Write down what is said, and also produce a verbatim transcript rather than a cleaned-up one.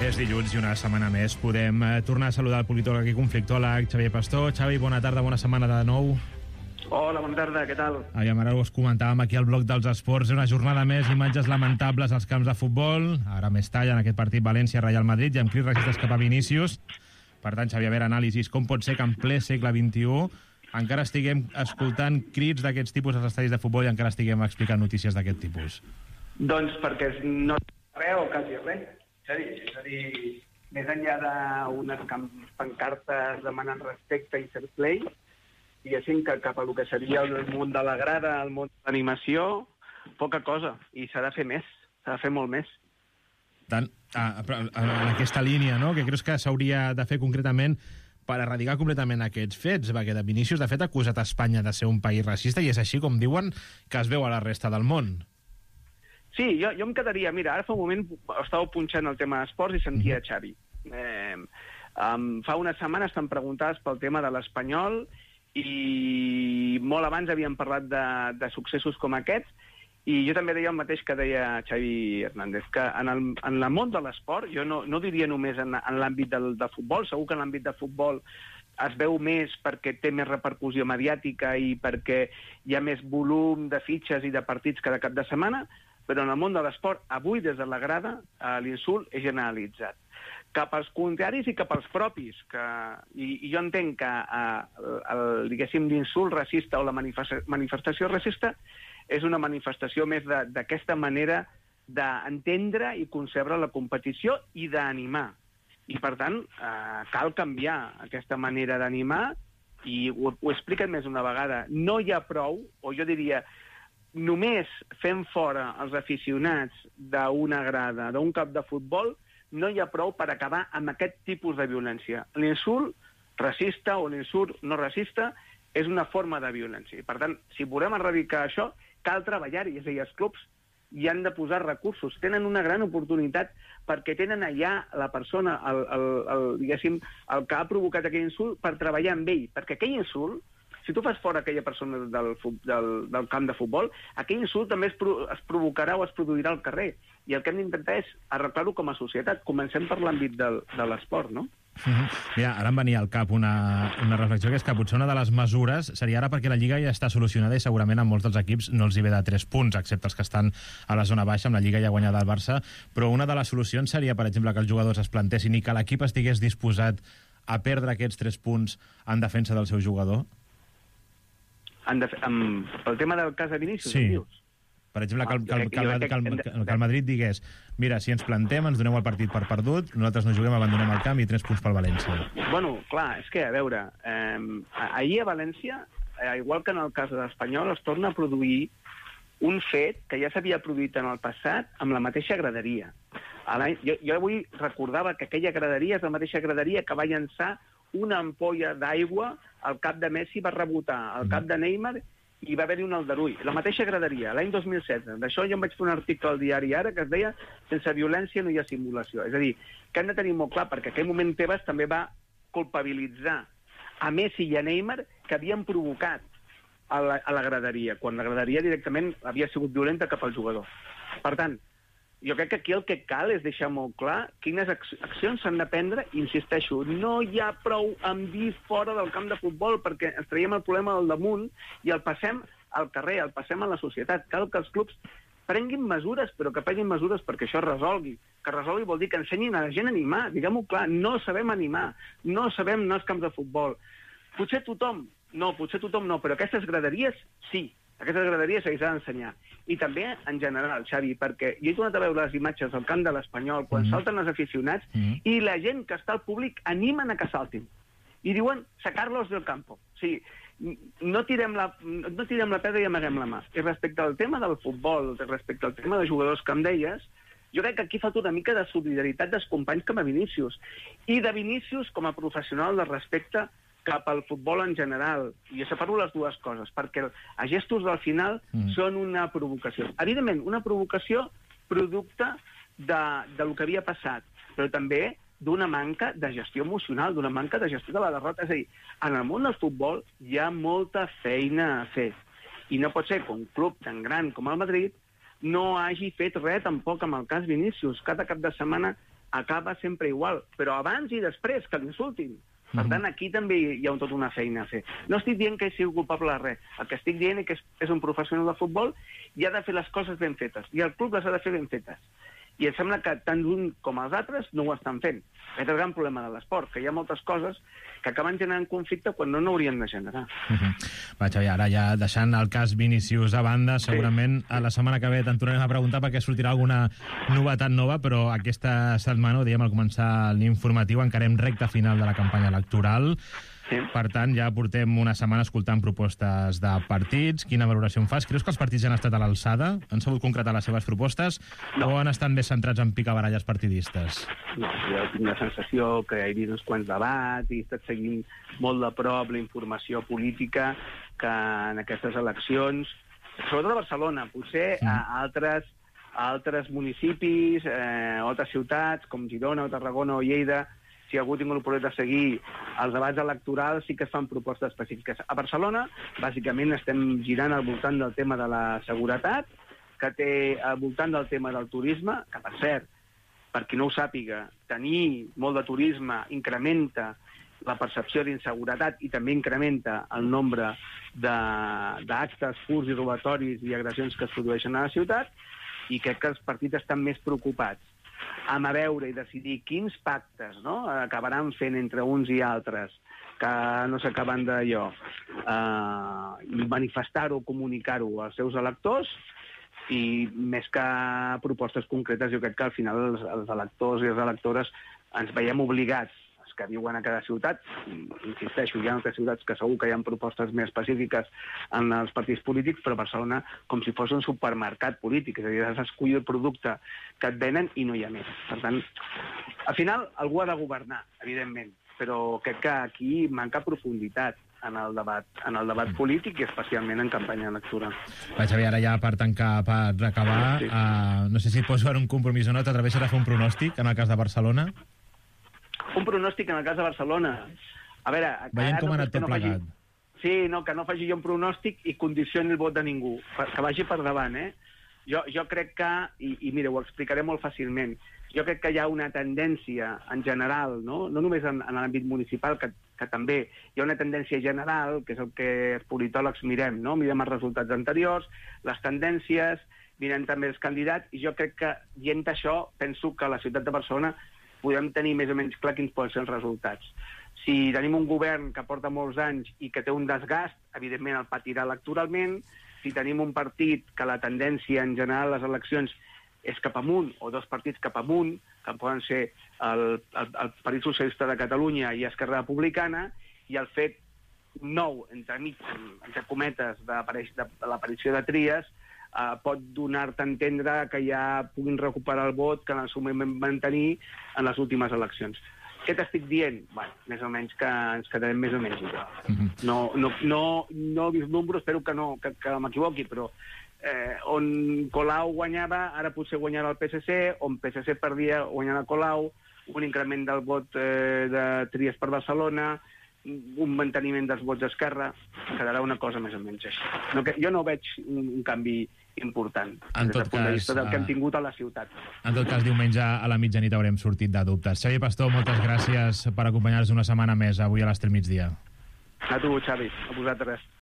És dilluns i una setmana més podem eh, tornar a saludar el politòleg i conflictòleg Xavier Pastor. Xavi, bona tarda, bona setmana de nou. Hola, bona tarda, què tal? Aviam, ara us comentàvem aquí al bloc dels esports, una jornada més, imatges lamentables als camps de futbol, ara més tall en aquest partit València-Real Madrid i amb crits racistes cap a Vinícius. Per tant, Xavier, a veure, anàlisis, com pot ser que en ple segle vint-i-u encara estiguem escoltant crits d'aquests tipus als estadis de futbol i encara estiguem explicant notícies d'aquest tipus? Doncs perquè no res o quasi res. És a dir, més enllà d'unes pancartes demanant respecte i fair play, diguéssim que cap a el que seria el món de la grada, el món de l'animació, poca cosa, i s'ha de fer més, s'ha de fer molt més. Tant, en aquesta línia, no?, que creus que s'hauria de fer concretament per erradicar completament aquests fets, perquè de Vinícius, de fet, ha acusat Espanya de ser un país racista, i és així com diuen que es veu a la resta del món. Sí, jo, jo em quedaria... Mira, ara fa un moment estava punxant el tema d'esports i sentia Xavi. Eh, um, fa una setmana estan preguntades pel tema de l'Espanyol i molt abans havíem parlat de, de successos com aquests i jo també deia el mateix que deia Xavi Hernández, que en el, en el món de l'esport, jo no, no diria només en, en l'àmbit del de futbol, segur que en l'àmbit de futbol es veu més perquè té més repercussió mediàtica i perquè hi ha més volum de fitxes i de partits cada cap de setmana, però en el món de l'esport, avui des de la grada, eh, l'insult és generalitzat. Cap als contraris i cap als propis. Que, i, I jo entenc que eh, el, diguéssim, l'insult racista o la manifestació racista és una manifestació més d'aquesta manera d'entendre i concebre la competició i d'animar. I, per tant, eh, cal canviar aquesta manera d'animar i ho, ho he explicat més una vegada. No hi ha prou, o jo diria... només fent fora els aficionats d'una grada, d'un camp de futbol, no hi ha prou per acabar amb aquest tipus de violència. L'insult racista o l'insult no racista és una forma de violència. I, per tant, si volem erradicar això, cal treballar-hi. És a dir, els clubs hi han de posar recursos. Tenen una gran oportunitat perquè tenen allà la persona, el, el, el, diguéssim, el que ha provocat aquell insult, per treballar amb ell. Perquè aquell insult, si tu fas fora aquella persona del, del, del camp de futbol, aquell insult també es, pro, es provocarà o es produirà al carrer. I el que hem d'intentar és arreglar-ho com a societat. Comencem per l'àmbit del, de l'esport, no? Uh-huh. Mira, ara em venia al cap una, una reflexió, que és que potser una de les mesures seria ara perquè la Lliga ja està solucionada i segurament a molts dels equips no els hi ve de tres punts, excepte els que estan a la zona baixa, amb la Lliga ja guanyada al Barça, però una de les solucions seria, per exemple, que els jugadors es plantessin i que l'equip estigués disposat a perdre aquests tres punts en defensa del seu jugador? En de, en, pel tema del cas de Vinícius, sí. Dius? Per exemple, que el, que, el, que, el, que, el, que, el, que el Madrid digués: mira, si ens plantem, ens doneu el partit per perdut, nosaltres no juguem, abandonem el camp i tres punts pel València. Bueno, clar, és que, a veure, eh, ahir a València, eh, igual que en el cas de l'Espanyol, es torna a produir un fet que ja s'havia produït en el passat amb la mateixa graderia. Jo, jo avui recordava que aquella graderia és la mateixa graderia que va llançar una ampolla d'aigua al cap de Messi, va rebotar al cap de Neymar i va haver-hi un aldarull. La mateixa graderia, l'any dos mil setze. D'això jo em vaig fer un article al diari Ara que es deia «Sense violència no hi ha simulació». És a dir, que hem de tenir molt clar, perquè en aquell moment Tebas també va culpabilitzar a Messi i a Neymar que havien provocat a la, a la graderia, quan la graderia directament havia sigut violenta cap al jugador. Per tant, jo crec que aquí el que cal és deixar molt clar quines accions s'han de prendre, i insisteixo, no hi ha prou en dir fora del camp de futbol perquè ens traiem el problema del damunt i el passem al carrer, el passem a la societat. Cal que els clubs prenguin mesures, però que prenguin mesures perquè això es resolgui. Que resolgui vol dir que ensenyin a la gent a animar, diguem-ho clar, no sabem animar, no sabem anar als camps de futbol. Potser tothom, no, potser tothom no, però aquestes graderies sí. Aquestes graderies s'hi ha d'ensenyar. I també, en general, Xavi, perquè jo he tornat a veure les imatges del camp de l'Espanyol, quan mm. salten els aficionats, mm. i la gent que està al públic animen a que saltin. I diuen, sacar-los del campo. O sigui, no tirem la, no tirem la pedra i amaguem la mà. I respecte al tema del futbol, respecte al tema de jugadors que em deies, jo crec que aquí falta una mica de solidaritat dels companys com a Vinícius. I de Vinícius com a professional de respecte cap al futbol en general. I separo les dues coses, perquè els gestos del final mm. són una provocació. Evidentment, una provocació producte de, de lo que havia passat, però també d'una manca de gestió emocional, d'una manca de gestió de la derrota. És a dir, en el món del futbol hi ha molta feina a fer. I no pot ser que un club tan gran com el Madrid no hagi fet res tampoc amb el cas Vinícius. Cada cap de setmana acaba sempre igual, però abans i després, que l'insultin. Per tant, aquí també hi ha tota una feina a fer. No estic dient que sigui culpable de res. El que estic dient és que és un professional de futbol i ha de fer les coses ben fetes. I el club les ha de fer ben fetes. I em sembla que tant un com els altres no ho estan fent. Aquest és el gran problema de l'esport, que hi ha moltes coses que acaben generant conflicte quan no n'haurien de generar. Uh -huh. Va, Xavi, ara ja deixant el cas Vinícius a banda, segurament sí. a la setmana que ve te'n tornarem a preguntar perquè sortirà alguna novetat nova, però aquesta setmana, ho dèiem al començar l'informatiu, encarem recta final de la campanya electoral. Sí. Per tant, ja portem una setmana escoltant propostes de partits. Quina valoració en fas? Creus que els partits ja han estat a l'alçada? Han sabut concretar les seves propostes? No. O han estat més centrats en picabaralles partidistes? No, jo tinc la sensació que he vist uns quants debats i he estat seguint molt de prop la informació política que en aquestes eleccions, sobretot a Barcelona, potser sí. a altres, a altres municipis, eh, a altres ciutats, com Girona o Tarragona o Lleida, si algú ha tingut l'oportunitat de seguir els debats electorals, sí que es fan propostes específiques. A Barcelona, bàsicament, estem girant al voltant del tema de la seguretat, que té al voltant del tema del turisme, que, per cert, per qui no ho sàpiga, tenir molt de turisme incrementa la percepció d'inseguretat i també incrementa el nombre d'actes, furts i robatoris i agressions que es produeixen a la ciutat, i crec que els partits estan més preocupats amb a veure i decidir quins pactes, no?, acabaran fent entre uns i altres, que no s'acaben d'allò, eh, i manifestar-ho, comunicar-ho als seus electors, i més que propostes concretes, jo crec que al final els, els electors i les electores ens veiem obligats, els que viuen a cada ciutat, insisteixo, hi ha altres ciutats que segur que hi ha propostes més específiques en els partits polítics, però Barcelona com si fos un supermercat polític, és a dir, has d'escollir el producte que et venen i no hi ha més. Per tant, al final algú ha de governar, evidentment, però crec que aquí manca profunditat en el debat, en el debat polític i especialment en campanya electoral. Va, Xavi, ara ja per tancar, per acabar, sí. uh, no sé si et pots fer un compromís o no, t'atreveixes a fer un pronòstic en el cas de Barcelona? Un pronòstic en el cas de Barcelona? A veure... Veiem com no, ha anat tot no plegat. Faci... Sí, no, que no faci jo un pronòstic i condicioni el vot de ningú, que vagi per davant, eh? Jo, jo crec que, i, i mira, ho explicaré molt fàcilment, jo crec que hi ha una tendència en general, no, no només en, en l'àmbit municipal, que, que també hi ha una tendència general, que és el que els politòlegs mirem, no? Mirem els resultats anteriors, les tendències, mirem també els candidats, i jo crec que, dient això, penso que a la ciutat de Barcelona podem tenir més o menys clar quins poden ser els resultats. Si tenim un govern que porta molts anys i que té un desgast, evidentment el patirà electoralment. Si tenim un partit que la tendència en general a les eleccions és cap amunt, o dos partits cap amunt, que poden ser el, el, el Partit Socialista de Catalunya i Esquerra Republicana, i el fet nou, entre mig, entre cometes, de, de l'aparició de Trias, eh, pot donar-te a entendre que ja puguin recuperar el vot que en el seu moment van tenir en les últimes eleccions. Què t'estic dient? Bueno, més o menys que ens quedarem més o menys igual. No, no, no, no vislumbro, espero que no, que, que m'equivoqui, però eh, on Colau guanyava, ara potser guanyarà el P S C, on P S C perdia, guanyarà Colau, un increment del vot eh, de Trias per Barcelona, un manteniment dels vots d'Esquerra, quedarà una cosa més o menys així. No, que, jo no veig un, un canvi important en des del tot punt de cas, vista del que hem tingut a la ciutat. En tot cas, diumenge a la mitjanit haurem sortit de dubtes. Xavi Pastor, moltes gràcies per acompanyar-nos una setmana més avui a l'Estrell Migdia. A tu, Xavi, a vosaltres.